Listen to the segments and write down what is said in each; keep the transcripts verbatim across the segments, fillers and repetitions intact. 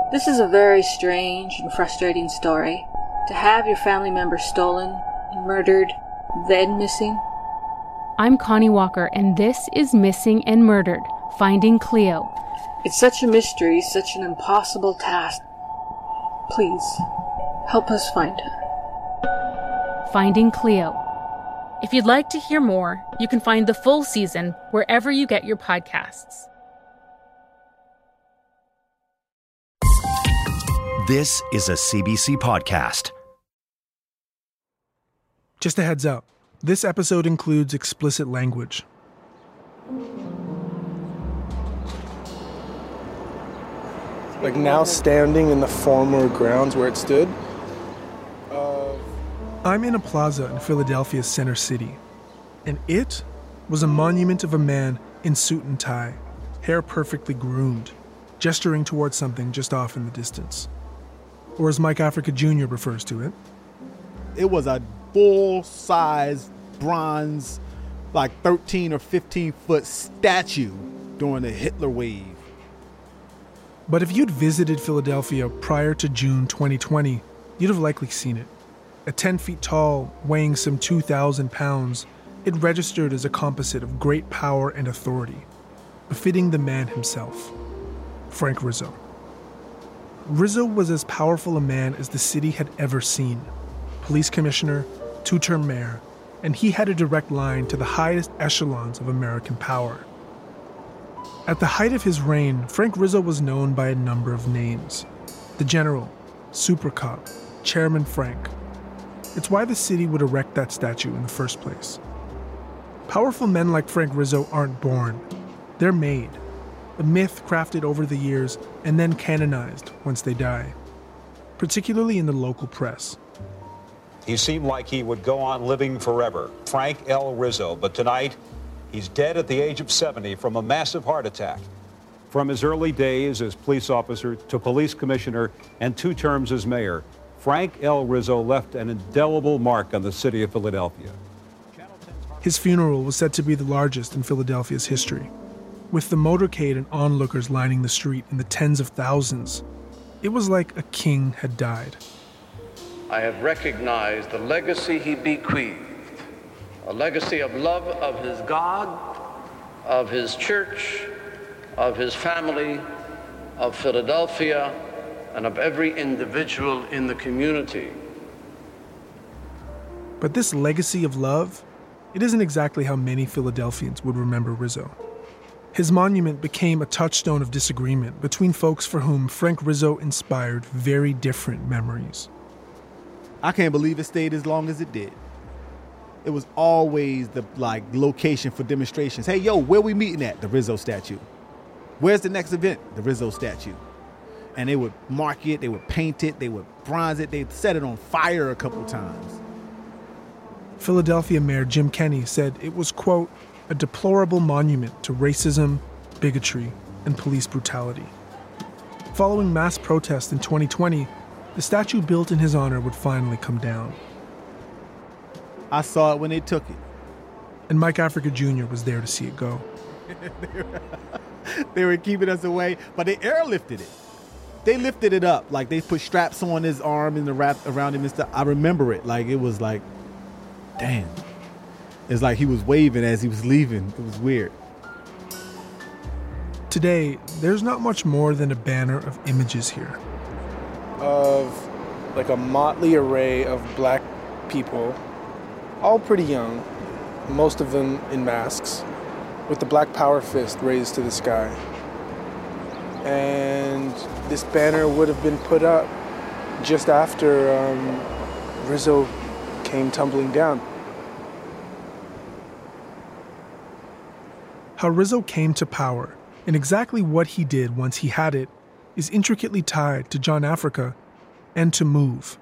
This is a very strange and frustrating story. To have your family member stolen, murdered, then missing. I'm Connie Walker, and this is Missing and Murdered, Finding Cleo. It's such a mystery, such an impossible task. Please, help us find her. Finding Cleo. If you'd like to hear more, you can find the full season wherever you get your podcasts. This is a C B C podcast. Just a heads up, this episode includes explicit language. Like now standing in the former grounds where it stood. Uh... I'm in a plaza in Philadelphia's center city, and it was a monument of a man in suit and tie, hair perfectly groomed, gesturing towards something just off in the distance. Or as Mike Africa Junior refers to it. It was a full-size bronze, like thirteen or fifteen foot statue during the Hitler wave. But if you'd visited Philadelphia prior to June twenty twenty, you'd have likely seen it. At ten feet tall, weighing some two thousand pounds, it registered as a composite of great power and authority, befitting the man himself, Frank Rizzo. Rizzo was as powerful a man as the city had ever seen. Police commissioner, two-term mayor, and he had a direct line to the highest echelons of American power. At the height of his reign, Frank Rizzo was known by a number of names. The General, Super Cop, Chairman Frank. It's why the city would erect that statue in the first place. Powerful men like Frank Rizzo aren't born. They're made. A myth crafted over the years and then canonized once they die, particularly in the local press. He seemed like he would go on living forever, Frank L. Rizzo, but tonight he's dead at the age of seventy from a massive heart attack. From his early days as police officer to police commissioner and two terms as mayor, Frank L. Rizzo left an indelible mark on the city of Philadelphia. His funeral was said to be the largest in Philadelphia's history. With the motorcade and onlookers lining the street in the tens of thousands, it was like a king had died. I have recognized the legacy he bequeathed, a legacy of love of his God, of his church, of his family, of Philadelphia, and of every individual in the community. But this legacy of love, it isn't exactly how many Philadelphians would remember Rizzo. His monument became a touchstone of disagreement between folks for whom Frank Rizzo inspired very different memories. I can't believe it stayed as long as it did. It was always the like location for demonstrations. Hey, yo, where we meeting at? The Rizzo statue. Where's the next event? The Rizzo statue. And they would mark it, they would paint it, they would bronze it, they'd set it on fire a couple times. Philadelphia Mayor Jim Kenney said it was, quote, a deplorable monument to racism, bigotry, and police brutality. Following mass protests in twenty twenty, the statue built in his honor would finally come down. I saw it when they took it. And Mike Africa Junior was there to see it go. they, were, they were keeping us away, but they airlifted it. They lifted it up, like they put straps on his arm and the wrap around him and stuff. I remember it, like it was like, damn. It's like he was waving as he was leaving. It was weird. Today, there's not much more than a banner of images here. Of like a motley array of black people, all pretty young, most of them in masks, with the black power fist raised to the sky. And this banner would have been put up just after um, Rizzo came tumbling down. How Rizzo came to power and exactly what he did once he had it is intricately tied to John Africa and to MOVE.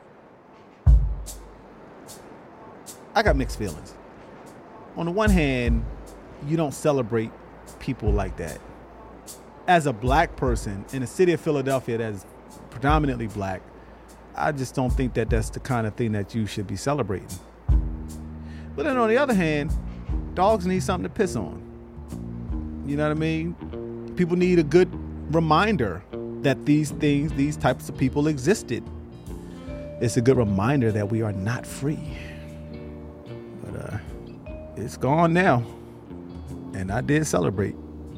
I got mixed feelings. On the one hand, you don't celebrate people like that. As a black person in a city of Philadelphia that is predominantly black, I just don't think that that's the kind of thing that you should be celebrating. But then on the other hand, dogs need something to piss on. You know what I mean? People need a good reminder that these things, these types of people existed. It's a good reminder that we are not free. But uh, it's gone now. And I did celebrate.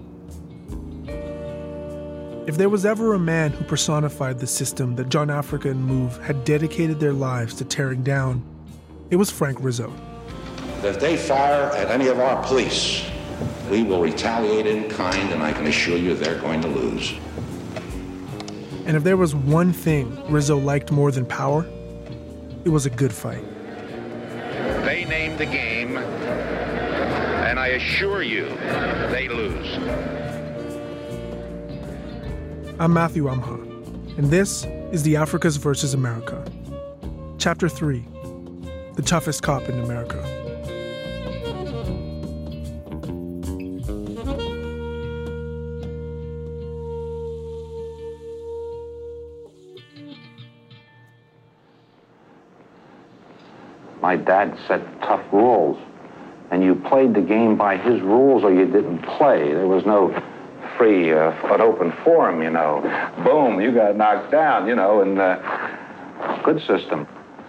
If there was ever a man who personified the system that John Africa and Move had dedicated their lives to tearing down, it was Frank Rizzo. If they fire at any of our police, we will retaliate in kind, and I can assure you they're going to lose. And if there was one thing Rizzo liked more than power, it was a good fight. They named the game, and I assure you, they lose. I'm Matthew Amha, and this is the Africas versus America. Chapter three, The Toughest Cop in America. My dad set tough rules, and you played the game by his rules or you didn't play. There was no free, uh, an open forum, you know. Boom, you got knocked down, you know, and uh, good system.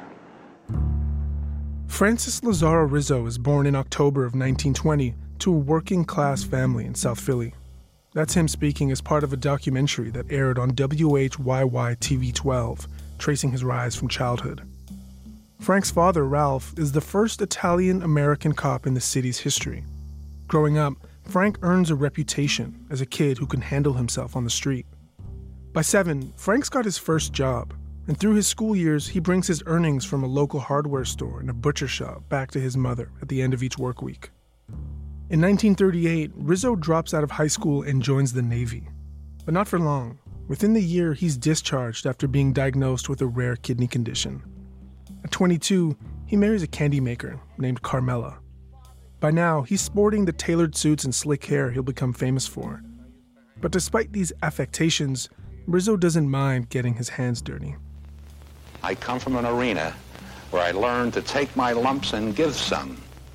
Francis Lazaro Rizzo was born in October of nineteen twenty to a working-class family in South Philly. That's him speaking as part of a documentary that aired on W H Y Y T V twelve, tracing his rise from childhood. Frank's father, Ralph, is the first Italian-American cop in the city's history. Growing up, Frank earns a reputation as a kid who can handle himself on the street. By seven, Frank's got his first job, and through his school years, he brings his earnings from a local hardware store and a butcher shop back to his mother at the end of each work week. In nineteen thirty-eight, Rizzo drops out of high school and joins the Navy. But not for long. Within the year, he's discharged after being diagnosed with a rare kidney condition. At twenty-two, he marries a candy maker named Carmela. By now, he's sporting the tailored suits and slick hair he'll become famous for. But despite these affectations, Rizzo doesn't mind getting his hands dirty. I come from an arena where I learned to take my lumps and give some.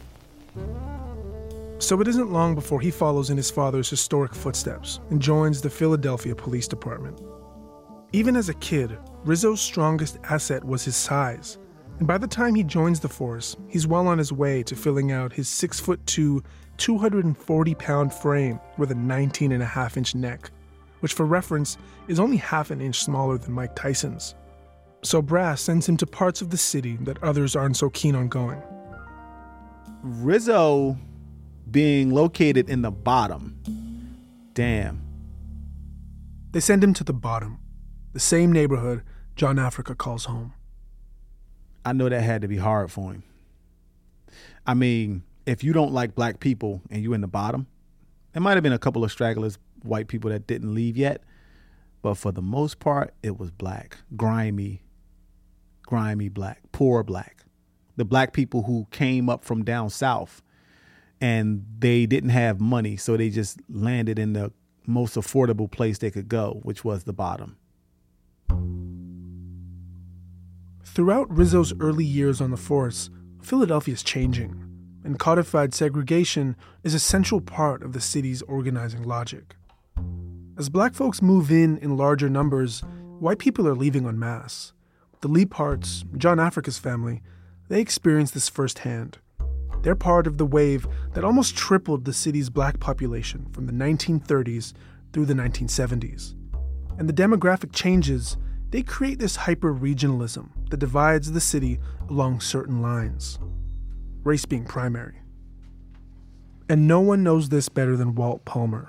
So it isn't long before he follows in his father's historic footsteps and joins the Philadelphia Police Department. Even as a kid, Rizzo's strongest asset was his size. And by the time he joins the force, he's well on his way to filling out his six foot two, two hundred forty pound frame with a nineteen and a half inch neck, which for reference is only half an inch smaller than Mike Tyson's. So Brass sends him to parts of the city that others aren't so keen on going. Rizzo being located in the bottom. Damn. They send him to the bottom, the same neighborhood John Africa calls home. I know that had to be hard for him. I mean, if you don't like black people and you in the bottom, there might have been a couple of stragglers, white people that didn't leave yet, but for the most part, it was black, grimy, grimy black, poor black. The black people who came up from down south and they didn't have money, so they just landed in the most affordable place they could go, which was the bottom. Throughout Rizzo's early years on the force, Philadelphia's changing, and codified segregation is a central part of the city's organizing logic. As black folks move in in larger numbers, white people are leaving en masse. The Leaparts, John Africa's family, they experience this firsthand. They're part of the wave that almost tripled the city's black population from the nineteen thirties through the nineteen seventies. And the demographic changes, they create this hyper-regionalism that divides the city along certain lines, race being primary. And no one knows this better than Walt Palmer.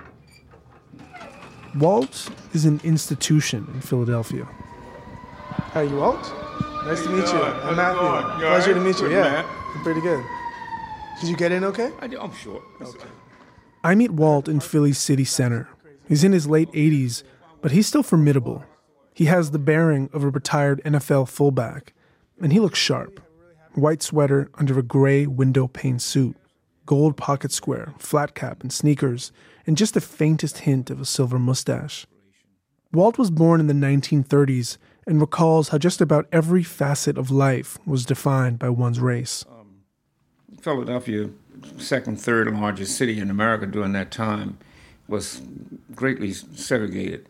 Walt is an institution in Philadelphia. Hi, you Walt? Nice to meet you. I'm Matthew. Pleasure to meet you. Yeah, I'm pretty good. Did you get in okay? I do. I'm sure. Okay. I meet Walt in Philly's city center. He's in his late eighties, but he's still formidable. He has the bearing of a retired N F L fullback, and he looks sharp. White sweater under a gray window pane suit, gold pocket square, flat cap, and sneakers, and just the faintest hint of a silver mustache. Walt was born in the nineteen thirties and recalls how just about every facet of life was defined by one's race. Um, Philadelphia, second, third largest city in America during that time, was greatly segregated.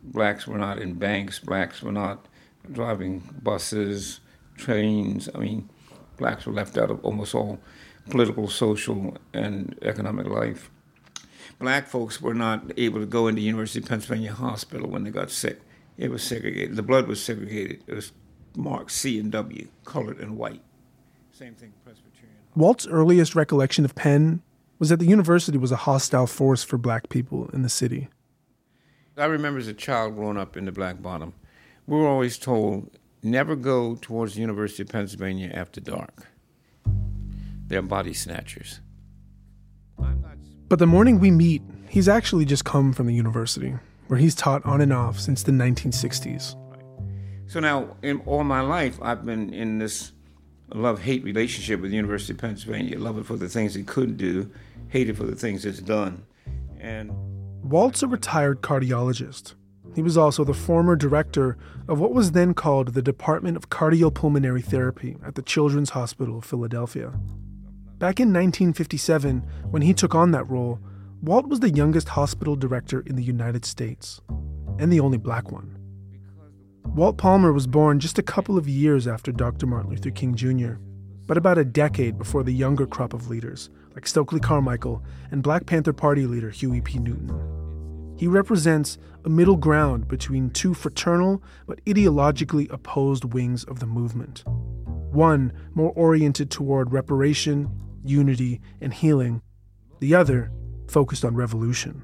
blacks were not in banks, blacks were not driving buses, trains. I mean, blacks were left out of almost all political, social, and economic life. Black folks were not able to go into University of Pennsylvania Hospital when they got sick. It was segregated. The blood was segregated. It was marked C and W, colored and white. Same thing, Presbyterian. Walt's earliest recollection of Penn was that the university was a hostile force for black people in the city. I remember as a child growing up in the Black Bottom, we were always told, never go towards the University of Pennsylvania after dark. They're body snatchers. But the morning we meet, he's actually just come from the university, where he's taught on and off since the nineteen sixties. So now, in all my life, I've been in this love-hate relationship with the University of Pennsylvania. Love it for the things it could do, hate it for the things it's done. And Walt's a retired cardiologist. He was also the former director of what was then called the Department of Cardiopulmonary Therapy at the Children's Hospital of Philadelphia. Back in nineteen fifty-seven, when he took on that role, Walt was the youngest hospital director in the United States, and the only black one. Walt Palmer was born just a couple of years after Doctor Martin Luther King Junior, but about a decade before the younger crop of leaders, like Stokely Carmichael and Black Panther Party leader Huey P. Newton. He represents a middle ground between two fraternal but ideologically opposed wings of the movement. One more oriented toward reparation, unity, and healing. The other focused on revolution.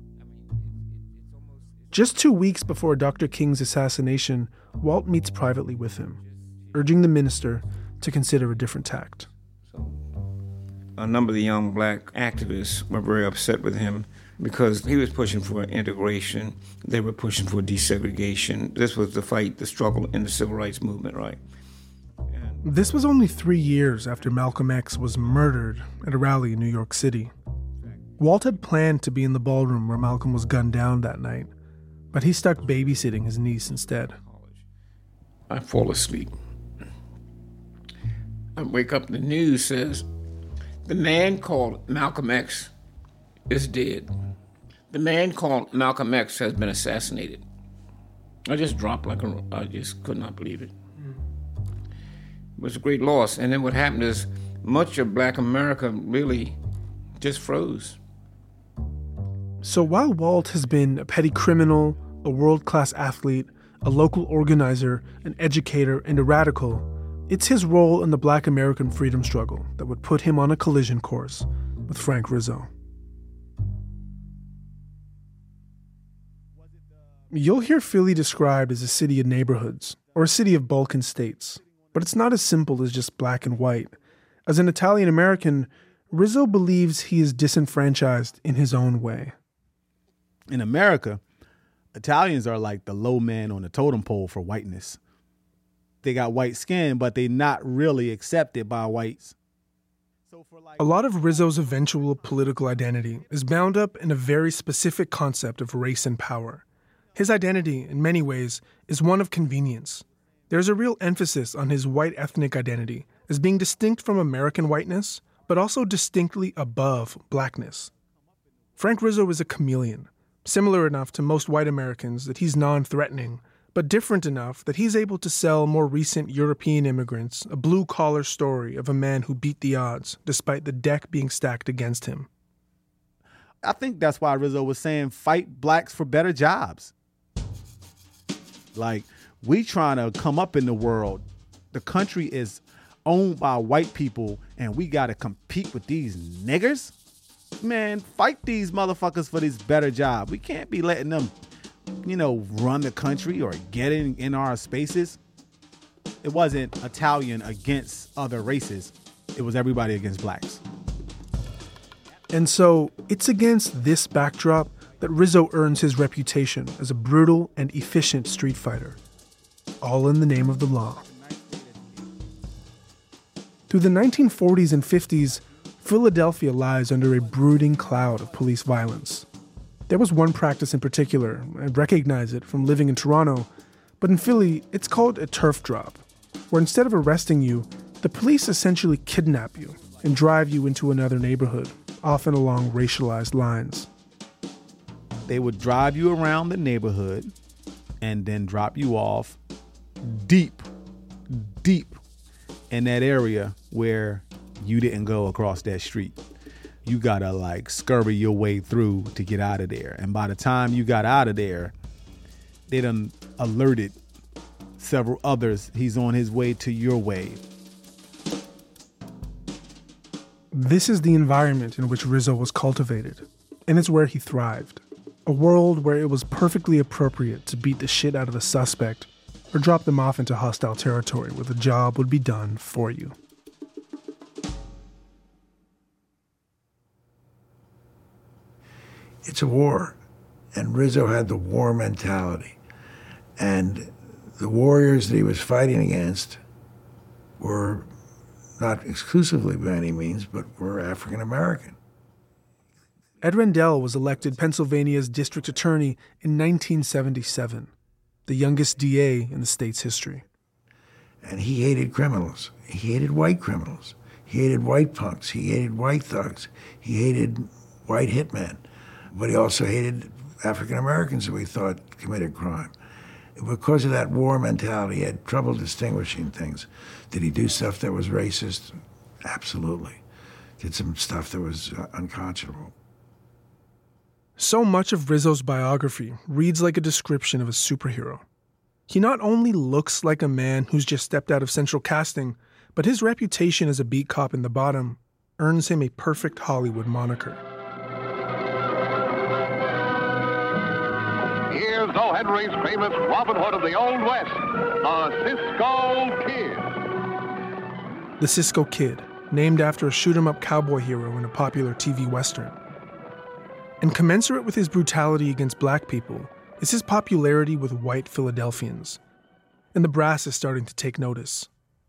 Just two weeks before Doctor King's assassination, Walt meets privately with him, urging the minister to consider a different tact. A number of the young black activists were very upset with him because he was pushing for integration. They were pushing for desegregation. This was the fight, the struggle in the civil rights movement, right? And this was only three years after Malcolm X was murdered at a rally in New York City. Walt had planned to be in the ballroom where Malcolm was gunned down that night, but he stuck babysitting his niece instead. I fall asleep. I wake up, the news says, the man called Malcolm X is dead. The man called Malcolm X has been assassinated. I just dropped like a, I just could not believe it. It was a great loss. And then what happened is much of black America really just froze. So while Walt has been a petty criminal, a world-class athlete, a local organizer, an educator, and a radical, it's his role in the black American freedom struggle that would put him on a collision course with Frank Rizzo. You'll hear Philly described as a city of neighborhoods, or a city of Balkan states, but it's not as simple as just black and white. As an Italian-American, Rizzo believes he is disenfranchised in his own way. In America, Italians are like the low man on the totem pole for whiteness. They got white skin, but they're not really accepted by whites. A lot of Rizzo's eventual political identity is bound up in a very specific concept of race and power. His identity, in many ways, is one of convenience. There's a real emphasis on his white ethnic identity as being distinct from American whiteness, but also distinctly above blackness. Frank Rizzo is a chameleon, similar enough to most white Americans that he's non-threatening, but different enough that he's able to sell more recent European immigrants a blue-collar story of a man who beat the odds, despite the deck being stacked against him. I think that's why Rizzo was saying, fight blacks for better jobs. Like, we trying to come up in the world. The country is owned by white people, and we got to compete with these niggers? Man, fight these motherfuckers for this better job. We can't be letting them, you know, run the country or get in, in our spaces. It wasn't Italian against other races. It was everybody against blacks. And so it's against this backdrop that Rizzo earns his reputation as a brutal and efficient street fighter, all in the name of the law. Through the nineteen forties and fifties, Philadelphia lies under a brooding cloud of police violence. There was one practice in particular, I recognize it from living in Toronto, but in Philly, it's called a turf drop, where instead of arresting you, the police essentially kidnap you and drive you into another neighborhood, often along racialized lines. They would drive you around the neighborhood and then drop you off deep, deep in that area where you didn't go across that street. You gotta like scurry your way through to get out of there. And by the time you got out of there, they done alerted several others he's on his way to your way. This is the environment in which Rizzo was cultivated, and it's where he thrived. A world where it was perfectly appropriate to beat the shit out of a suspect or drop them off into hostile territory where the job would be done for you. It's a war, and Rizzo had the war mentality. And the warriors that he was fighting against were not exclusively by any means, but were African American. Ed Rendell was elected Pennsylvania's district attorney in nineteen seventy-seven, the youngest D A in the state's history. And he hated criminals. He hated white criminals. He hated white punks. He hated white thugs. He hated white hitmen. But he also hated African Americans who he thought committed crime. Because of that war mentality, he had trouble distinguishing things. Did he do stuff that was racist? Absolutely. Did some stuff that was uh, unconscionable. So much of Rizzo's biography reads like a description of a superhero. He not only looks like a man who's just stepped out of central casting, but his reputation as a beat cop in the bottom earns him a perfect Hollywood moniker. Here's O. Henry's famous Robin Hood of the Old West, the Cisco Kid. The Cisco Kid, named after a shoot-'em-up cowboy hero in a popular T V Western. And commensurate with his brutality against black people is his popularity with white Philadelphians. And the brass is starting to take notice.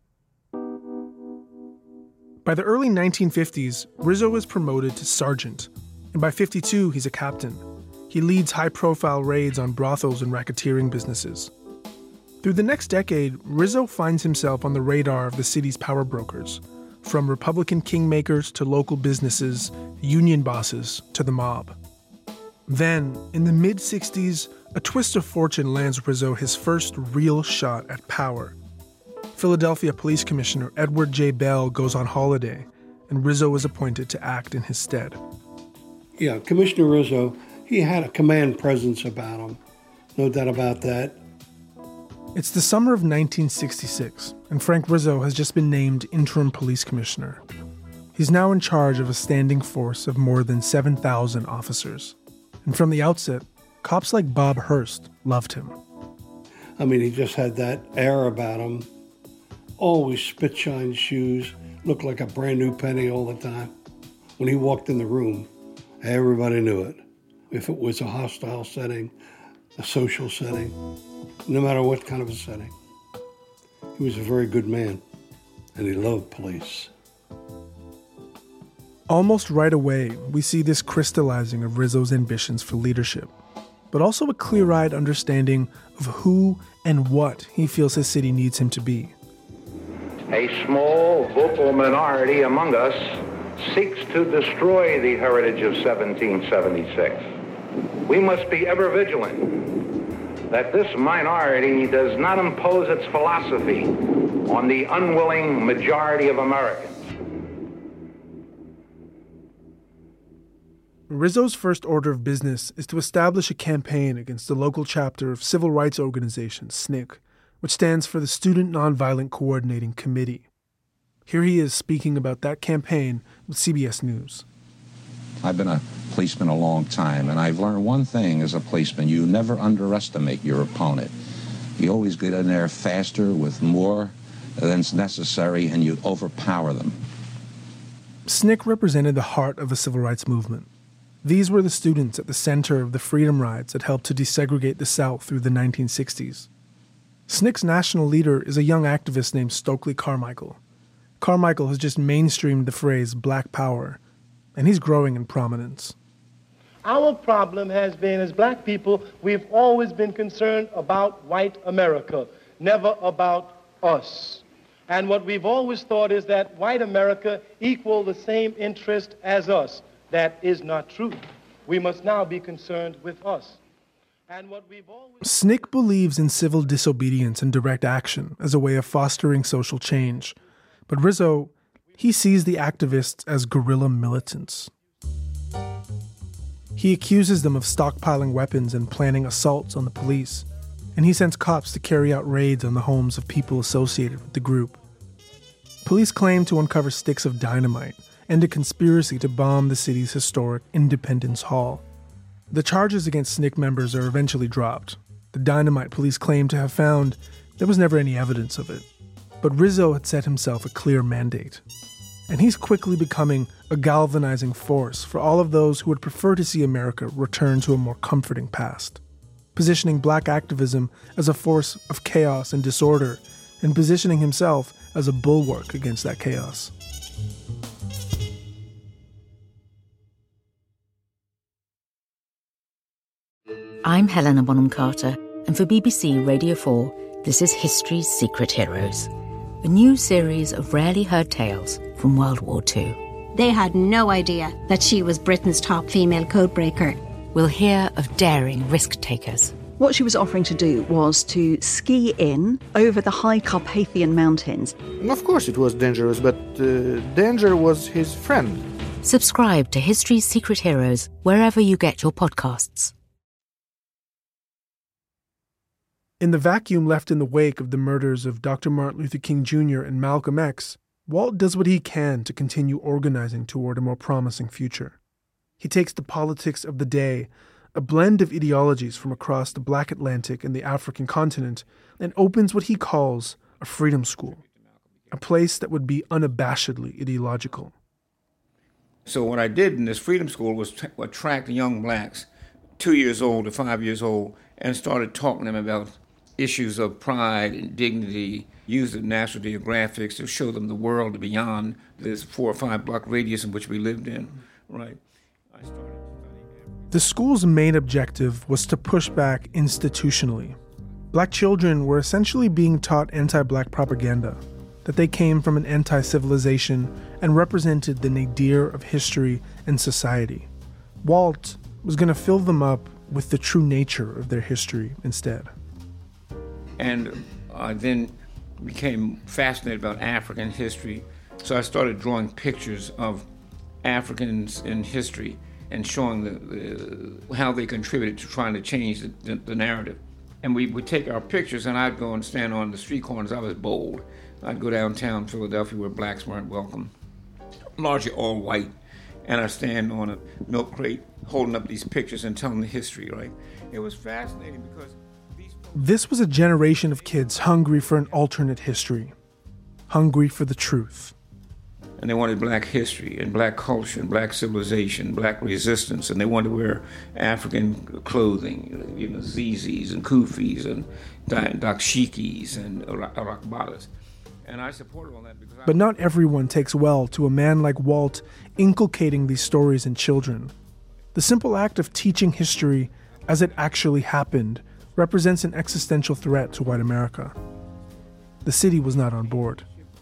By the early nineteen fifties, Rizzo is promoted to sergeant, and by fifty-two, he's a captain. He leads high-profile raids on brothels and racketeering businesses. Through the next decade, Rizzo finds himself on the radar of the city's power brokers, from Republican kingmakers to local businesses, union bosses to the mob. Then, in the mid-sixties, a twist of fortune lands Rizzo his first real shot at power. Philadelphia Police Commissioner Edward J. Bell goes on holiday, and Rizzo is appointed to act in his stead. Yeah, Commissioner Rizzo, he had a command presence about him. No doubt about that. It's the summer of nineteen sixty-six, and Frank Rizzo has just been named interim police commissioner. He's now in charge of a standing force of more than seven thousand officers. And from the outset, cops like Bob Hurst loved him. I mean, he just had that air about him. Always spit-shine shoes, looked like a brand new penny all the time. When he walked in the room, everybody knew it. If it was a hostile setting, a social setting, no matter what kind of a setting. He was a very good man, and he loved police. Almost right away, we see this crystallizing of Rizzo's ambitions for leadership, but also a clear-eyed understanding of who and what he feels his city needs him to be. A small, vocal minority among us seeks to destroy the heritage of seventeen seventy-six. We must be ever vigilant that this minority does not impose its philosophy on the unwilling majority of Americans. Rizzo's first order of business is to establish a campaign against the local chapter of civil rights organization, S N C C, which stands for the Student Nonviolent Coordinating Committee. Here he is speaking about that campaign with C B S News. I've been a policeman a long time, and I've learned one thing as a policeman: you never underestimate your opponent. You always get in there faster with more than's necessary, and you overpower them. S N C C represented the heart of the civil rights movement. These were the students at the center of the freedom rides that helped to desegregate the South through the nineteen sixties. S N C C's national leader is a young activist named Stokely Carmichael. Carmichael has just mainstreamed the phrase Black Power, and he's growing in prominence. Our problem has been, as black people, we've always been concerned about white America, never about us. And what we've always thought is that white America equal the same interest as us. That is not true. We must now be concerned with us. And what we've always... S N C C believes in civil disobedience and direct action as a way of fostering social change. But Rizzo, he sees the activists as guerrilla militants. He accuses them of stockpiling weapons and planning assaults on the police, and he sends cops to carry out raids on the homes of people associated with the group. Police claim to uncover sticks of dynamite and a conspiracy to bomb the city's historic Independence Hall. The charges against S N C C members are eventually dropped. The dynamite police claim to have found, there was never any evidence of it. But Rizzo had set himself a clear mandate. And he's quickly becoming a galvanizing force for all of those who would prefer to see America return to a more comforting past, positioning black activism as a force of chaos and disorder, and positioning himself as a bulwark against that chaos. I'm Helena Bonham Carter, and for B B C Radio four, this is History's Secret Heroes, a new series of rarely heard tales from World War Two. They had no idea that she was Britain's top female codebreaker. We'll hear of daring risk-takers. What she was offering to do was to ski in over the high Carpathian Mountains. Of course it was dangerous, but uh, danger was his friend. Subscribe to History's Secret Heroes wherever you get your podcasts. In the vacuum left in the wake of the murders of Doctor Martin Luther King Junior and Malcolm X, Walt does what he can to continue organizing toward a more promising future. He takes the politics of the day, a blend of ideologies from across the Black Atlantic and the African continent, and opens what he calls a freedom school, a place that would be unabashedly ideological. So what I did in this freedom school was t- attract young blacks, two years old to five years old, and started talking to them about issues of pride and dignity, use the National Geographics to show them the world beyond this four or five block radius in which we lived in, right? I started The school's main objective was to push back institutionally. Black children were essentially being taught anti-black propaganda, that they came from an anti-civilization and represented the nadir of history and society. Walt was going to fill them up with the true nature of their history instead. And I then became fascinated about African history, so I started drawing pictures of Africans in history and showing the, the, how they contributed to trying to change the, the, the narrative. And we would take our pictures, and I'd go and stand on the street corners. I was bold. I'd go downtown Philadelphia where blacks weren't welcome, largely all white, and I'd stand on a milk crate holding up these pictures and telling the history, right? It was fascinating because these folks... This was a generation of kids hungry for an alternate history, hungry for the truth. And they wanted black history and black culture and black civilization, black resistance, and they wanted to wear African clothing, you know, zizis and kufis and dashikis and arakbatas. And I supported all that because But I... not everyone takes well to a man like Walt inculcating these stories in children. The simple act of teaching history as it actually happened represents an existential threat to white America. The city was not on board.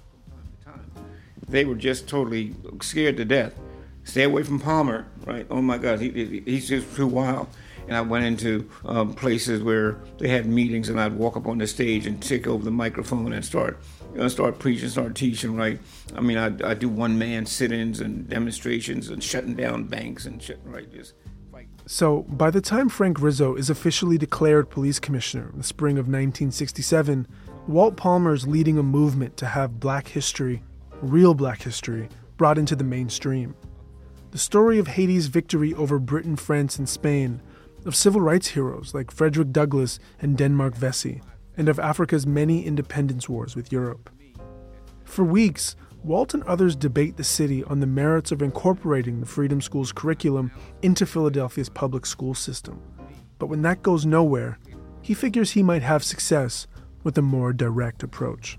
They were just totally scared to death. Stay away from Palmer, right? Oh my God, he, he, he's just too wild. And I went into um, places where they had meetings, and I'd walk up on the stage and take over the microphone and start, you know, start preaching, start teaching, right? I mean, I I do one-man sit-ins and demonstrations and shutting down banks and shit, right? Just fight. So by the time Frank Rizzo is officially declared police commissioner in the spring of nineteen sixty-seven, Walt Palmer is leading a movement to have black history, real black history, brought into the mainstream. The story of Haiti's victory over Britain, France, and Spain, of civil rights heroes like Frederick Douglass and Denmark Vesey, and of Africa's many independence wars with Europe. For weeks, Walt and others debate the city on the merits of incorporating the Freedom School's curriculum into Philadelphia's public school system. But when that goes nowhere, he figures he might have success with a more direct approach.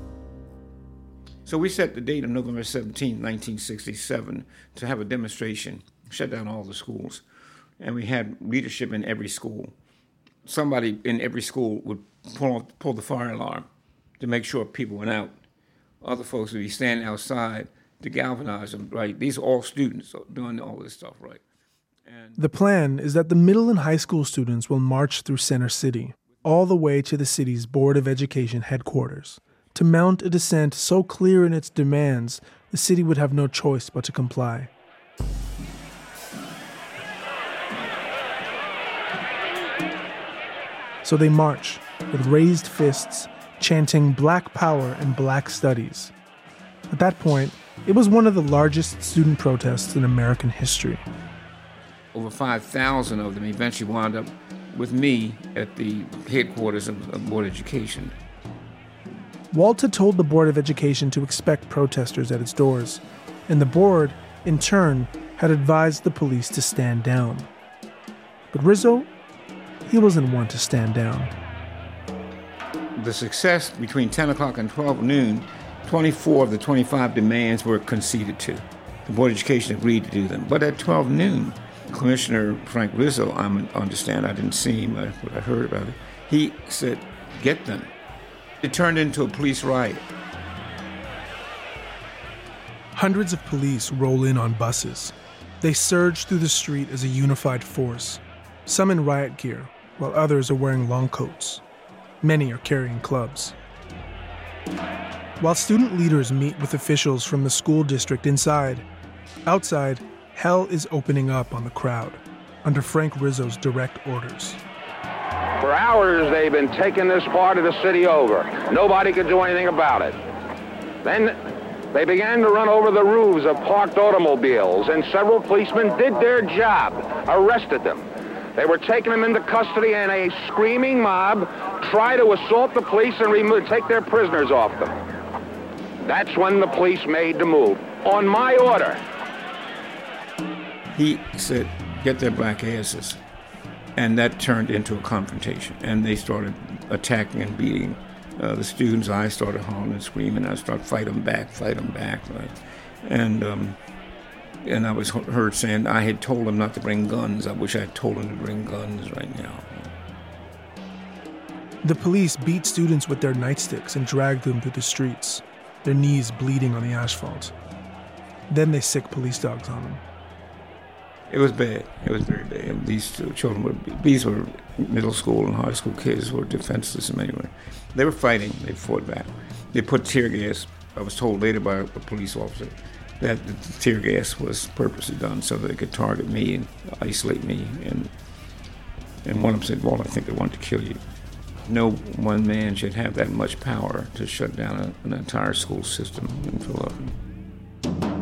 So we set the date of November seventeenth, nineteen sixty-seven, to have a demonstration, shut down all the schools. And we had leadership in every school. Somebody in every school would pull, pull the fire alarm to make sure people went out. Other folks would be standing outside to galvanize them, right? These are all students doing all this stuff, right? The plan is that the middle and high school students will march through Center City, all the way to the city's Board of Education headquarters, to mount a dissent so clear in its demands, the city would have no choice but to comply. So they march, with raised fists, chanting Black Power and Black Studies. At that point, it was one of the largest student protests in American history. Over five thousand of them eventually wound up with me at the headquarters of, of Board of Education. Walt had told the Board of Education to expect protesters at its doors, and the board, in turn, had advised the police to stand down. But Rizzo, he wasn't one to stand down. The success between ten o'clock and twelve noon, twenty-four of the twenty-five demands were conceded to. The Board of Education agreed to do them. But at twelve noon, Commissioner Frank Rizzo, I understand, I didn't see him, but I heard about it, he said, get them. It turned into a police riot. Hundreds of police roll in on buses. They surge through the street as a unified force, some in riot gear, while others are wearing long coats. Many are carrying clubs. While student leaders meet with officials from the school district inside, outside, hell is opening up on the crowd, under Frank Rizzo's direct orders. For hours, they've been taking this part of the city over. Nobody could do anything about it. Then they began to run over the roofs of parked automobiles, and several policemen did their job, arrested them. They were taking them into custody, and a screaming mob tried to assault the police and remove, take their prisoners off them. That's when the police made the move, on my order. He said, get their black asses. And that turned into a confrontation. And they started attacking and beating uh, the students. I started hollering and screaming. I started fight them back, fight them back. Right? And um, and I was heard saying, I had told them not to bring guns. I wish I had told them to bring guns right now. The police beat students with their nightsticks and dragged them through the streets, their knees bleeding on the asphalt. Then they sicked police dogs on them. It was bad. It was very bad. These children were, these were middle school and high school kids who were defenseless in many ways. They were fighting. They fought back. They put tear gas. I was told later by a police officer that the tear gas was purposely done so that they could target me and isolate me. And and one of them said, well, I think they wanted to kill you. No one man should have that much power to shut down a, an entire school system in Philadelphia.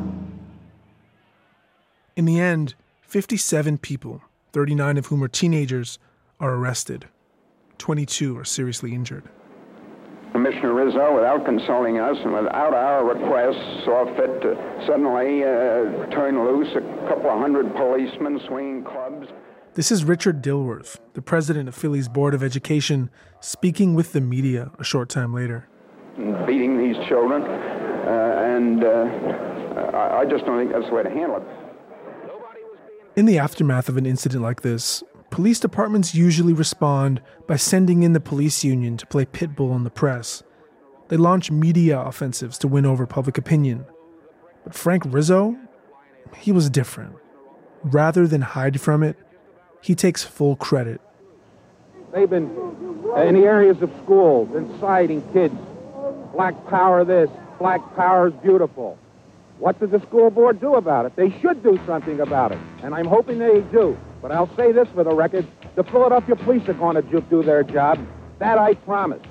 In the end, fifty-seven people, thirty-nine of whom are teenagers, are arrested. twenty-two are seriously injured. Commissioner Rizzo, without consulting us and without our requests, saw fit to suddenly uh, turn loose a couple of hundred policemen swinging clubs. This is Richard Dilworth, the president of Philly's Board of Education, speaking with the media a short time later. Beating these children, uh, and uh, I, I just don't think that's the way to handle it. In the aftermath of an incident like this, police departments usually respond by sending in the police union to play pitbull on the press. They launch media offensives to win over public opinion. But Frank Rizzo, he was different. Rather than hide from it, he takes full credit. They've been in the areas of schools, inciting kids. Black power this, black power is beautiful. What does the school board do about it? They should do something about it, and I'm hoping they do. But I'll say this for the record, the Philadelphia police are going to do their job. That I promise.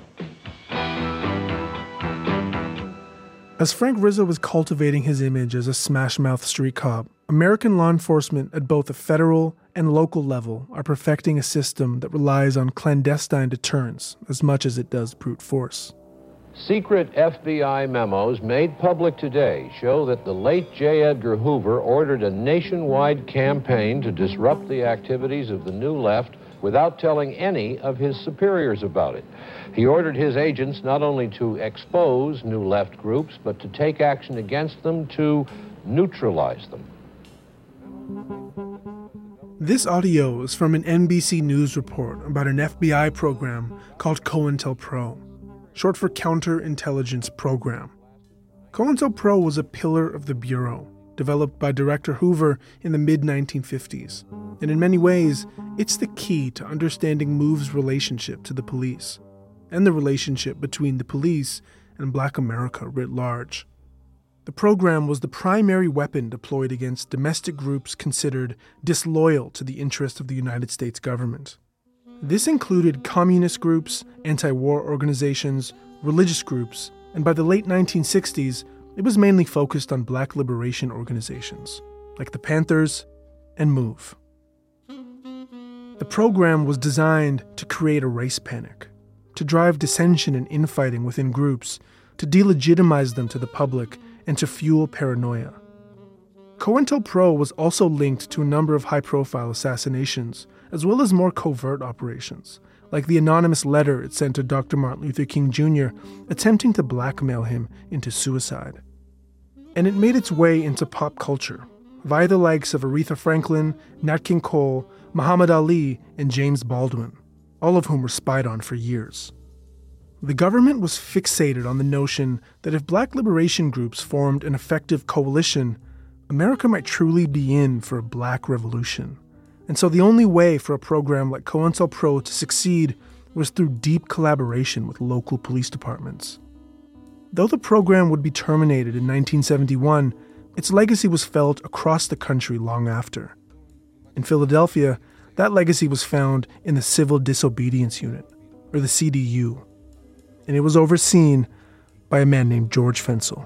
As Frank Rizzo was cultivating his image as a smash-mouth street cop, American law enforcement at both the federal and local level are perfecting a system that relies on clandestine deterrence as much as it does brute force. Secret F B I memos made public today show that the late J. Edgar Hoover ordered a nationwide campaign to disrupt the activities of the New Left without telling any of his superiors about it. He ordered his agents not only to expose New Left groups, but to take action against them to neutralize them. This audio is from an N B C News report about an F B I program called COINTELPRO, short for Counterintelligence Program. COINTELPRO was a pillar of the Bureau, developed by Director Hoover in the mid nineteen fifties. And in many ways, it's the key to understanding MOVE's relationship to the police and the relationship between the police and Black America writ large. The program was the primary weapon deployed against domestic groups considered disloyal to the interests of the United States government. This included communist groups, anti-war organizations, religious groups, and by the late nineteen sixties, it was mainly focused on Black liberation organizations, like the Panthers and MOVE. The program was designed to create a race panic, to drive dissension and infighting within groups, to delegitimize them to the public, and to fuel paranoia. COINTELPRO was also linked to a number of high-profile assassinations, as well as more covert operations, like the anonymous letter it sent to Doctor Martin Luther King Junior attempting to blackmail him into suicide. And it made its way into pop culture, via the likes of Aretha Franklin, Nat King Cole, Muhammad Ali, and James Baldwin, all of whom were spied on for years. The government was fixated on the notion that if Black liberation groups formed an effective coalition, America might truly be in for a Black revolution. And so the only way for a program like COINTELPRO to succeed was through deep collaboration with local police departments. Though the program would be terminated in nineteen seventy-one, its legacy was felt across the country long after. In Philadelphia, that legacy was found in the Civil Disobedience Unit, or the C D U, and it was overseen by a man named George Fensel.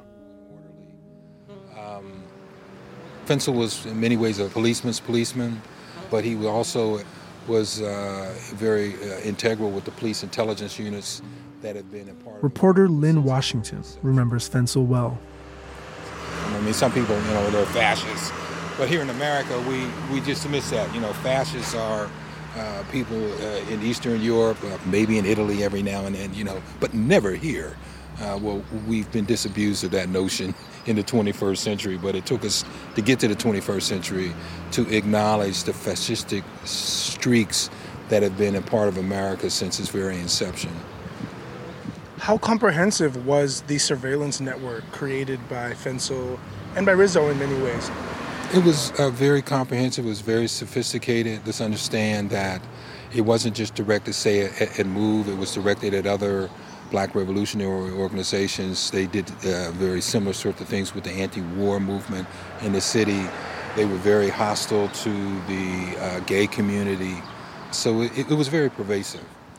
Um, Fensel was in many ways a policeman's policeman, but he also was uh, very uh, integral with the police intelligence units that had been a part of. Reporter Lynn Washington remembers Fensel well. I mean, some people, you know, they're fascists, but here in America, we, we just miss that. You know, fascists are uh, people uh, in Eastern Europe, uh, maybe in Italy every now and then, you know, but never here. Uh, well, we've been disabused of that notion in the twenty-first century, but it took us to get to the twenty-first century to acknowledge the fascistic streaks that have been a part of America since its very inception. How comprehensive was the surveillance network created by Fensel and by Rizzo in many ways? It was uh, very comprehensive. It was very sophisticated. Let's understand that it wasn't just directed, say, at, at MOVE. It was directed at other Black revolutionary organizations. They did uh, very similar sorts of things with the anti-war movement in the city. They were very hostile to the uh, gay community. So it, it was very pervasive.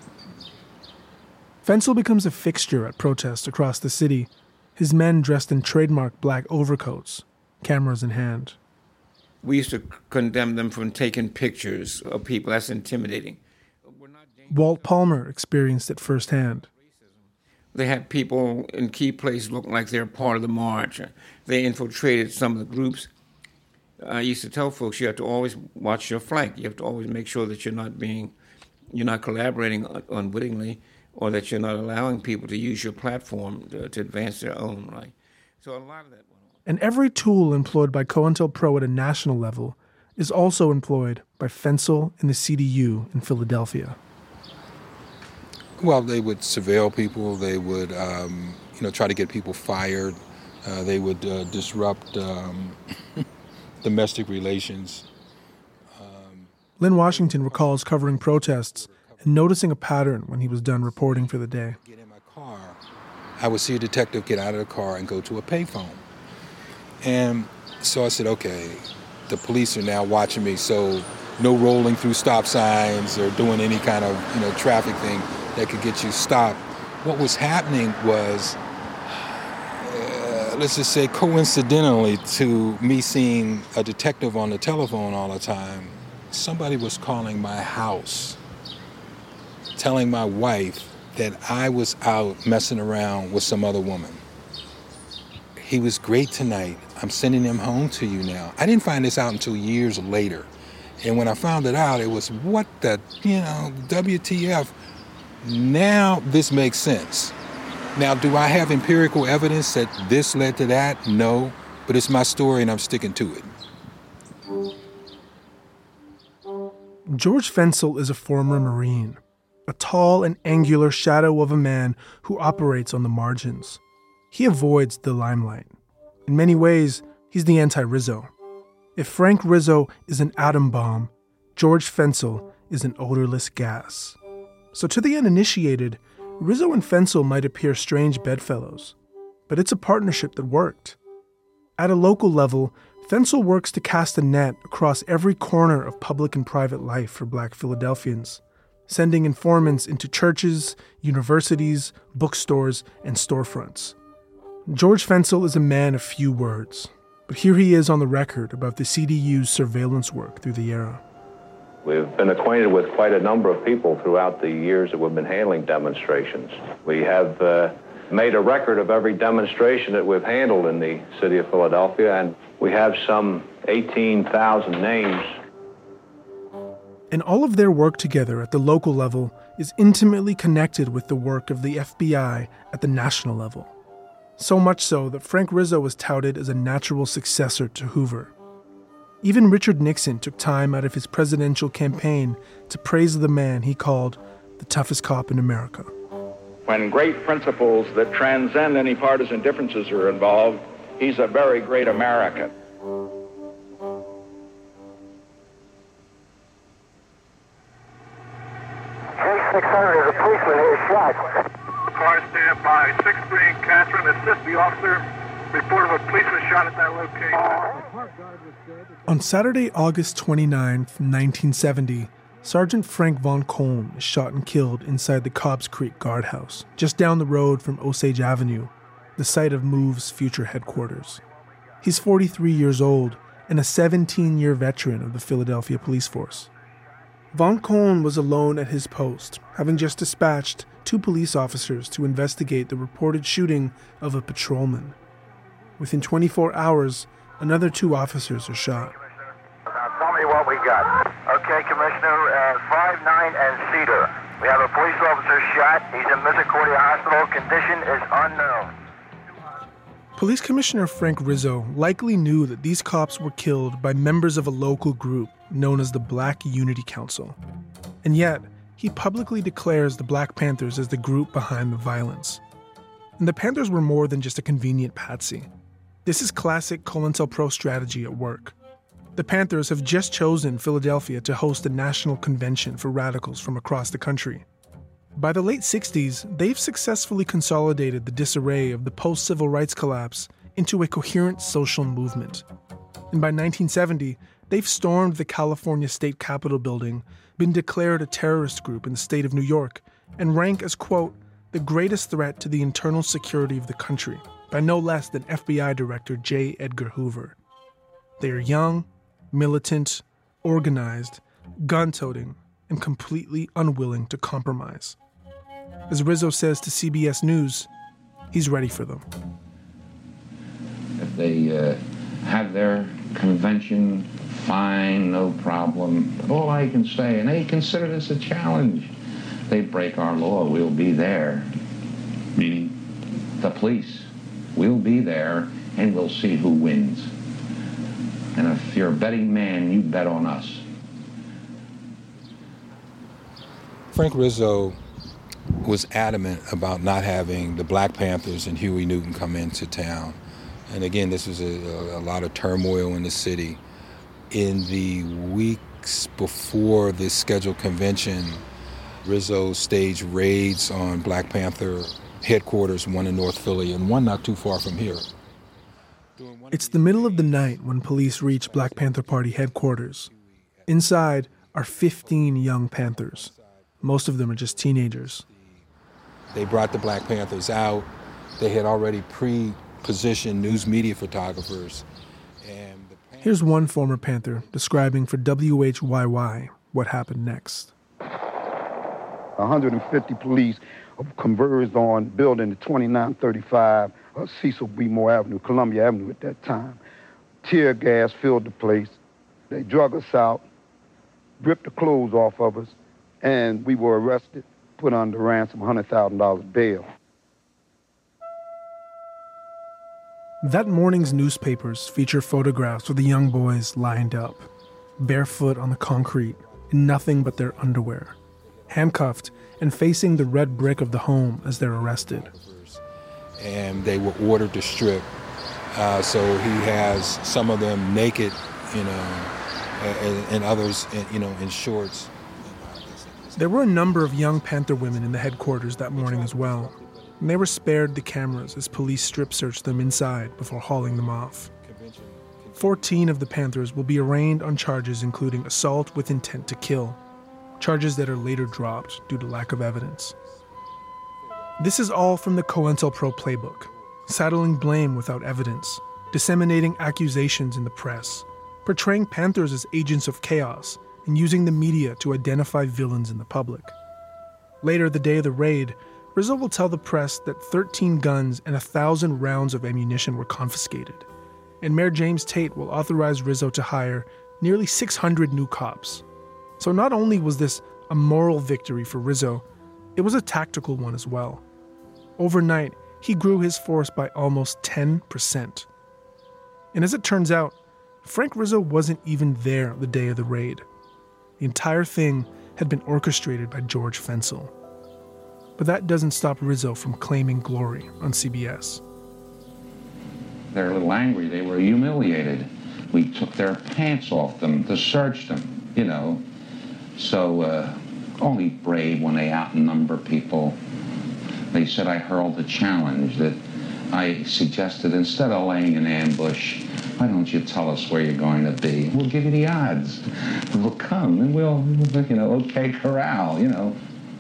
Fensel becomes a fixture at protests across the city, his men dressed in trademark black overcoats, cameras in hand. We used to condemn them from taking pictures of people. That's intimidating. Walt Palmer experienced it firsthand. They had people in key places looking like they're part of the march. They infiltrated some of the groups. I used to tell folks you have to always watch your flank. You have to always make sure that you're not being, you're not collaborating unwittingly, or that you're not allowing people to use your platform to, to advance their own, right? So a lot of that went on. And every tool employed by COINTELPRO at a national level is also employed by Fensel and the C D U in Philadelphia. Well, they would surveil people. They would, um, you know, try to get people fired. Uh, they would uh, disrupt um, domestic relations. Um, Lynn Washington recalls covering protests and noticing a pattern when he was done reporting for the day. Get in my car. I would see a detective get out of the car and go to a payphone. And so I said, okay, the police are now watching me, so no rolling through stop signs or doing any kind of, you know, traffic thing that could get you stopped. What was happening was, uh, let's just say coincidentally to me seeing a detective on the telephone all the time, somebody was calling my house, telling my wife that I was out messing around with some other woman. He was great tonight. I'm sending him home to you now. I didn't find this out until years later. And when I found it out, it was, what the, you know, W T F? Now this makes sense. Now, do I have empirical evidence that this led to that? No, but it's my story and I'm sticking to it. George Fensel is a former Marine, a tall and angular shadow of a man who operates on the margins. He avoids the limelight. In many ways, He's the anti-Rizzo. If Frank Rizzo is an atom bomb, George Fensel is an odorless gas. So to the uninitiated, Rizzo and Fensel might appear strange bedfellows, but it's a partnership that worked. At a local level, Fensel works to cast a net across every corner of public and private life for Black Philadelphians, sending informants into churches, universities, bookstores, and storefronts. George Fensel is a man of few words, but here he is on the record about the C D U's surveillance work through the era. We've been acquainted with quite a number of people throughout the years that we've been handling demonstrations. We have uh, made a record of every demonstration that we've handled in the city of Philadelphia, and we have some eighteen thousand names. And all of their work together at the local level is intimately connected with the work of the F B I at the national level. So much so that Frank Rizzo was touted as a natural successor to Hoover. Even Richard Nixon took time out of his presidential campaign to praise the man he called the toughest cop in America. When great principles that transcend any partisan differences are involved, he's a very great American. six hundred is a policeman who was shot. Car stand by, six three in Catherine. Assist the officer. Report of a policeman shot at that location. On Saturday, August twenty-ninth, nineteen seventy, Sergeant Frank Von Coln is shot and killed inside the Cobbs Creek guardhouse, just down the road from Osage Avenue, the site of MOVE's future headquarters. He's forty-three years old and a seventeen-year veteran of the Philadelphia police force. Von Coln was alone at his post, having just dispatched two police officers to investigate the reported shooting of a patrolman. Within twenty-four hours, another two officers are shot. Now tell me what we got. Okay, Commissioner, uh, five nine and Cedar. We have a police officer shot. He's in Misericordia Hospital. Condition is unknown. Police Commissioner Frank Rizzo likely knew that these cops were killed by members of a local group known as the Black Unity Council. And yet, he publicly declares the Black Panthers as the group behind the violence. And the Panthers were more than just a convenient patsy. This is classic COINTELPRO strategy at work. The Panthers have just chosen Philadelphia to host a national convention for radicals from across the country. By the late sixties, they've successfully consolidated the disarray of the post-civil rights collapse into a coherent social movement. And by nineteen seventy, they've stormed the California State Capitol building, been declared a terrorist group in the state of New York, and rank as, quote, the greatest threat to the internal security of the country by no less than F B I Director J. Edgar Hoover. They are young, militant, organized, gun-toting, and completely unwilling to compromise. As Rizzo says to C B S News, he's ready for them. If they uh, have their convention, fine, no problem. But all I can say, and they consider this a challenge. They break our law, we'll be there. Meaning? The police. We'll be there, and we'll see who wins. And if you're a betting man, you bet on us. Frank Rizzo was adamant about not having the Black Panthers and Huey Newton come into town. And again, this was a, a lot of turmoil in the city. In the weeks before this scheduled convention, Rizzo staged raids on Black Panther headquarters, one in North Philly and one not too far from here. It's the middle of the night when police reach Black Panther Party headquarters. Inside are fifteen young Panthers. Most of them are just teenagers. They brought the Black Panthers out. They had already pre-positioned news media photographers. And the Panthers... Here's one former Panther describing for W H Y Y what happened next. one hundred fifty police converged on building twenty-nine thirty-five uh, Cecil B. Moore Avenue, Columbia Avenue at that time. Tear gas filled the place. They drug us out, ripped the clothes off of us, and we were arrested, put under ransom, one hundred thousand dollars bail. That morning's newspapers feature photographs of the young boys lined up, barefoot on the concrete, in nothing but their underwear, handcuffed and facing the red brick of the home as they're arrested. And they were ordered to strip Uh, so he has some of them naked, you know, and, and others, in, you know, in shorts. There were a number of young Panther women in the headquarters that morning as well, and they were spared the cameras as police strip searched them inside before hauling them off. Fourteen of the Panthers will be arraigned on charges including assault with intent to kill, charges that are later dropped due to lack of evidence. This is all from the COINTELPRO playbook, saddling blame without evidence, disseminating accusations in the press, portraying Panthers as agents of chaos, and using the media to identify villains in the public. Later the day of the raid, Rizzo will tell the press that thirteen guns and one thousand rounds of ammunition were confiscated, and Mayor James Tate will authorize Rizzo to hire nearly six hundred new cops. So not only was this a moral victory for Rizzo, it was a tactical one as well. Overnight, he grew his force by almost ten percent. And as it turns out, Frank Rizzo wasn't even there the day of the raid. The entire thing had been orchestrated by George Fensel. But that doesn't stop Rizzo from claiming glory on C B S. They're a little angry. They were humiliated. We took their pants off them to search them, you know. So uh, only brave when they outnumber people. They said I hurled a challenge that I suggested instead of laying an ambush, why don't you tell us where you're going to be? We'll give you the odds. We'll come and we'll, you know, okay, corral, you know.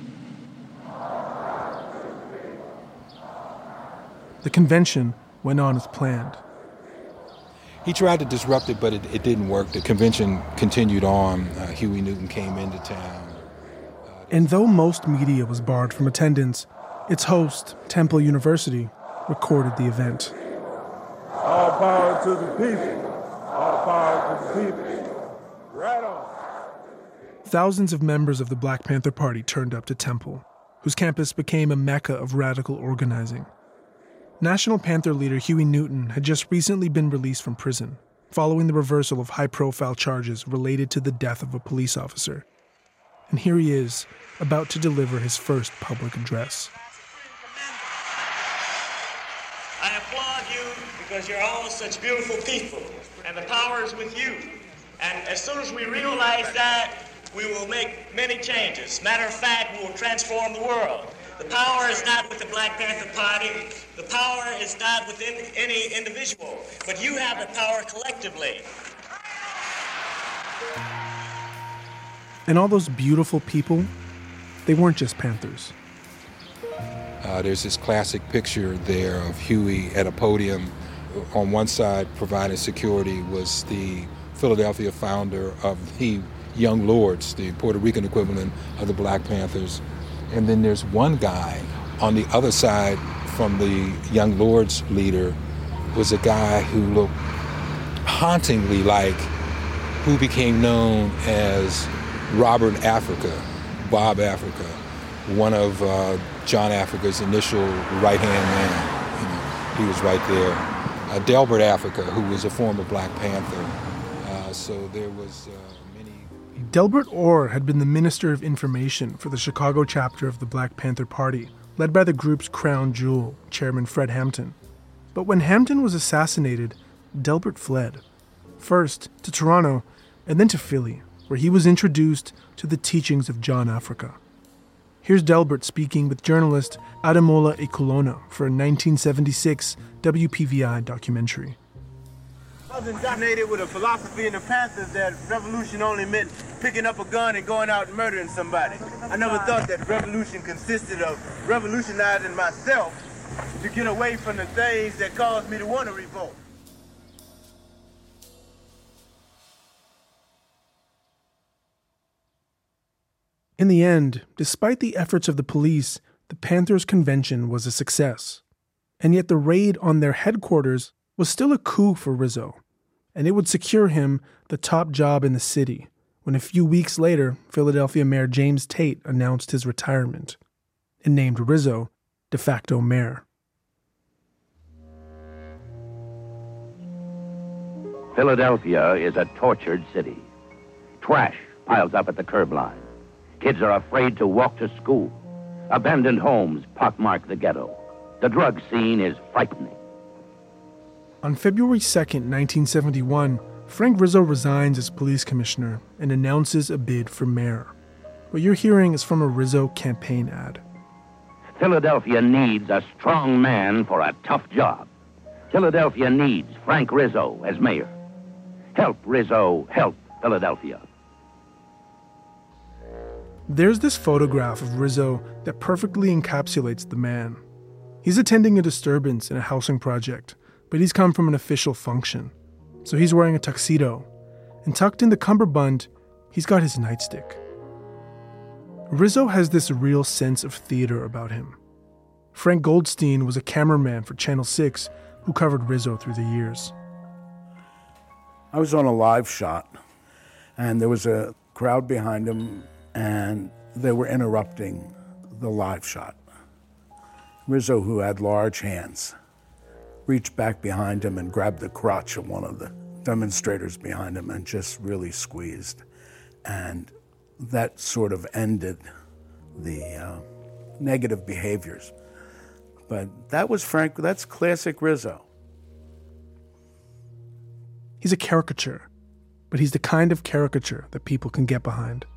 The convention went on as planned. He tried to disrupt it, but it, it didn't work. The convention continued on. Uh, Huey Newton came into town. And though most media was barred from attendance, its host, Temple University, recorded the event. All power to the people. All power to the people. Right on. Thousands of members of the Black Panther Party turned up to Temple, whose campus became a mecca of radical organizing. National Panther leader Huey Newton had just recently been released from prison, following the reversal of high-profile charges related to the death of a police officer. And here he is, about to deliver his first public address. I applaud you because you're all such beautiful people, and the power is with you. And as soon as we realize that, we will make many changes. Matter of fact, we will transform the world. The power is not with the Black Panther Party. The power is not within any individual, but you have the power collectively. And all those beautiful people, they weren't just Panthers. Uh, there's this classic picture there of Huey at a podium. On one side, providing security, was the Philadelphia founder of the Young Lords, the Puerto Rican equivalent of the Black Panthers. And then there's one guy on the other side from the Young Lords leader was a guy who looked hauntingly like who became known as Robert Africa, Bob Africa, one of uh, John Africa's initial right-hand man. You know, he was right there. Uh, Delbert Africa, who was a former Black Panther. Uh, so there was... Uh, Delbert Orr had been the Minister of Information for the Chicago chapter of the Black Panther Party, led by the group's crown jewel, Chairman Fred Hampton. But when Hampton was assassinated, Delbert fled. First to Toronto, and then to Philly, where he was introduced to the teachings of John Africa. Here's Delbert speaking with journalist Ademola Ekulona for a nineteen seventy-six W P V I documentary. I was indoctrinated with a philosophy in the Panthers that revolution only meant picking up a gun and going out and murdering somebody. I never thought that revolution consisted of revolutionizing myself to get away from the things that caused me to want to revolt. In the end, despite the efforts of the police, the Panthers' convention was a success. And yet the raid on their headquarters was still a coup for Rizzo, and it would secure him the top job in the city when a few weeks later, Philadelphia Mayor James Tate announced his retirement and named Rizzo de facto mayor. Philadelphia is a tortured city. Trash piles up at the curb line. Kids are afraid to walk to school. Abandoned homes pockmark the ghetto. The drug scene is frightening. On February second, nineteen seventy-one, Frank Rizzo resigns as police commissioner and announces a bid for mayor. What you're hearing is from a Rizzo campaign ad. Philadelphia needs a strong man for a tough job. Philadelphia needs Frank Rizzo as mayor. Help Rizzo help Philadelphia. There's this photograph of Rizzo that perfectly encapsulates the man. He's attending a disturbance in a housing project, but he's come from an official function. So he's wearing a tuxedo, and tucked in the cummerbund, he's got his nightstick. Rizzo has this real sense of theater about him. Frank Goldstein was a cameraman for Channel six who covered Rizzo through the years. I was on a live shot, and there was a crowd behind him, and they were interrupting the live shot. Rizzo, who had large hands, reached back behind him and grabbed the crotch of one of the demonstrators behind him and just really squeezed. And that sort of ended the uh, negative behaviors. But that was Frank, that's classic Rizzo. He's a caricature, but he's the kind of caricature that people can get behind.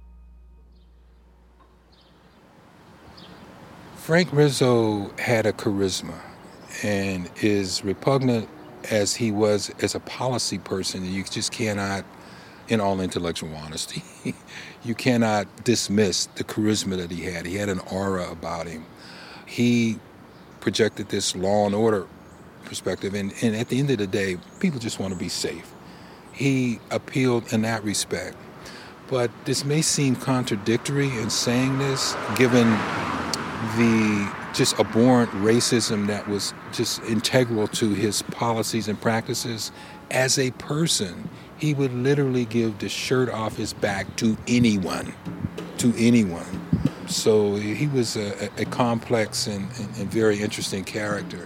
Frank Rizzo had a charisma, and as repugnant as he was as a policy person, you just cannot, in all intellectual honesty, you cannot dismiss the charisma that he had. He had an aura about him. He projected this law and order perspective, and, and at the end of the day, people just want to be safe. He appealed in that respect. But this may seem contradictory in saying this, given the just abhorrent racism that was just integral to his policies and practices. As a person, he would literally give the shirt off his back to anyone, to anyone. So he was a, a complex and, and, and very interesting character.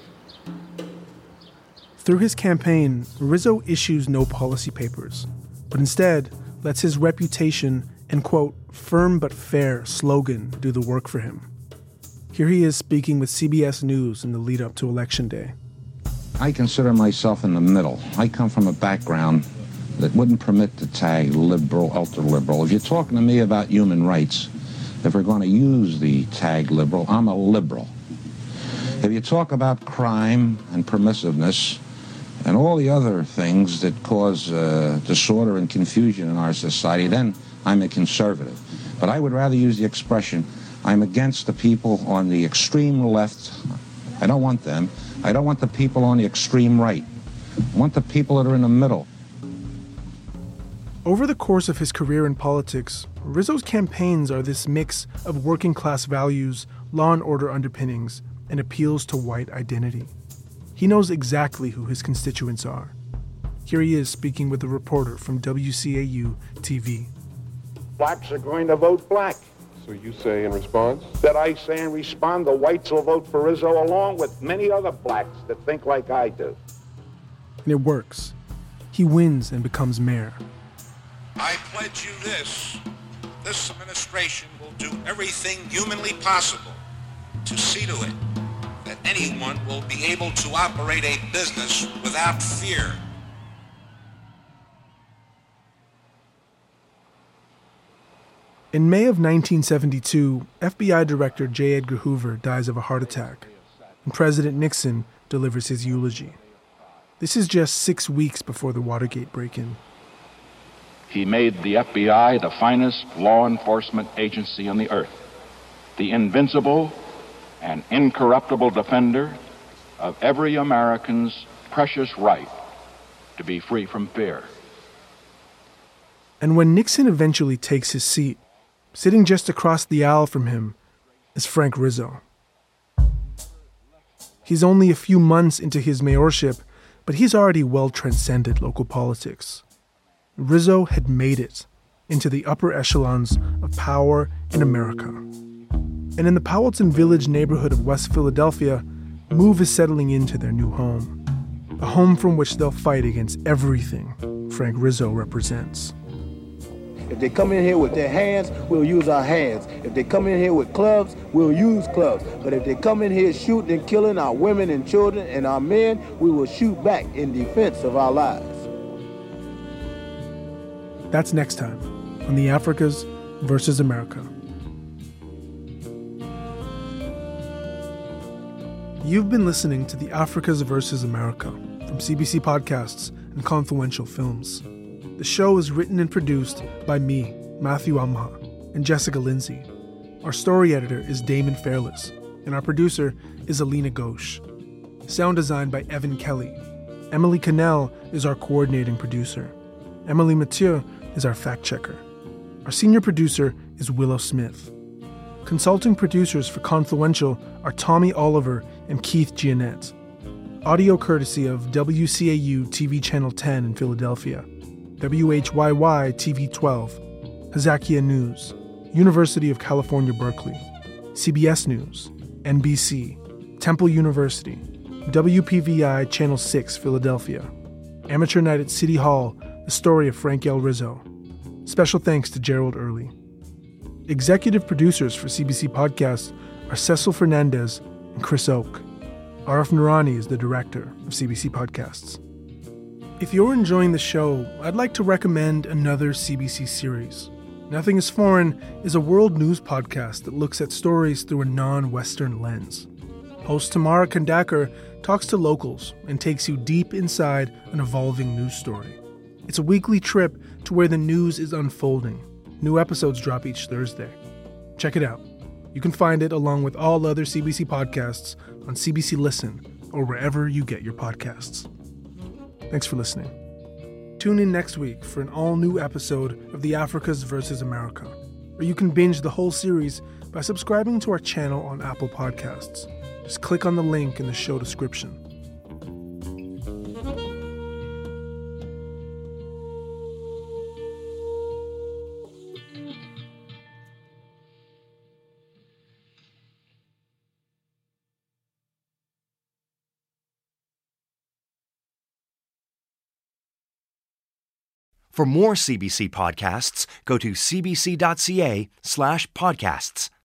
Through his campaign, Rizzo issues no policy papers, but instead lets his reputation and, quote, firm but fair slogan do the work for him. Here he is speaking with C B S News in the lead up to Election Day. I consider myself in the middle. I come from a background that wouldn't permit the tag liberal, ultra-liberal. If you're talking to me about human rights, if we're going to use the tag liberal, I'm a liberal. If you talk about crime and permissiveness and all the other things that cause uh, disorder and confusion in our society, then I'm a conservative. But I would rather use the expression, I'm against the people on the extreme left. I don't want them. I don't want the people on the extreme right. I want the people that are in the middle. Over the course of his career in politics, Rizzo's campaigns are this mix of working class values, law and order underpinnings, and appeals to white identity. He knows exactly who his constituents are. Here he is speaking with a reporter from W C A U T V. Blacks are going to vote black. So you say in response? That I say in response, the whites will vote for Rizzo along with many other blacks that think like I do. And it works. He wins and becomes mayor. I pledge you this. This administration will do everything humanly possible to see to it that anyone will be able to operate a business without fear. In May of nineteen seventy-two, F B I Director J. Edgar Hoover dies of a heart attack, and President Nixon delivers his eulogy. This is just six weeks before the Watergate break-in. He made the F B I the finest law enforcement agency on the earth, the invincible and incorruptible defender of every American's precious right to be free from fear. And when Nixon eventually takes his seat, sitting just across the aisle from him is Frank Rizzo. He's only a few months into his mayorship, but he's already well transcended local politics. Rizzo had made it into the upper echelons of power in America. And in the Powelton Village neighborhood of West Philadelphia, Move is settling into their new home, a home from which they'll fight against everything Frank Rizzo represents. If they come in here with their hands, we'll use our hands. If they come in here with clubs, we'll use clubs. But if they come in here shooting and killing our women and children and our men, we will shoot back in defense of our lives. That's next time on The Africas versus America. You've been listening to The Africas versus America from C B C Podcasts and Confluential Films. The show is written and produced by me, Matthew Amha, and Jessica Lindsay. Our story editor is Damon Fairless, and our producer is Alina Ghosh. Sound design by Evan Kelly. Emily Cannell is our coordinating producer. Emily Mathieu is our fact checker. Our senior producer is Willow Smith. Consulting producers for Confluential are Tommy Oliver and Keith Giannett. Audio courtesy of W C A U T V Channel ten in Philadelphia, W H Y Y T V twelve, Hazakia News, University of California, Berkeley, C B S News, N B C, Temple University, W P V I Channel six, Philadelphia, Amateur Night at City Hall, The Story of Frank L. Rizzo. Special thanks to Gerald Early. Executive producers for C B C Podcasts are Cecil Fernandez and Chris Oak. Arif Noorani is the director of C B C Podcasts. If you're enjoying the show, I'd like to recommend another C B C series. Nothing is Foreign is a world news podcast that looks at stories through a non-Western lens. Host Tamara Kandakar talks to locals and takes you deep inside an evolving news story. It's a weekly trip to where the news is unfolding. New episodes drop each Thursday. Check it out. You can find it along with all other C B C podcasts on C B C Listen or wherever you get your podcasts. Thanks for listening. Tune in next week for an all-new episode of The Africas versus America, where you can binge the whole series by subscribing to our channel on Apple Podcasts. Just click on the link in the show description. For more C B C podcasts, go to cbc.ca slash podcasts.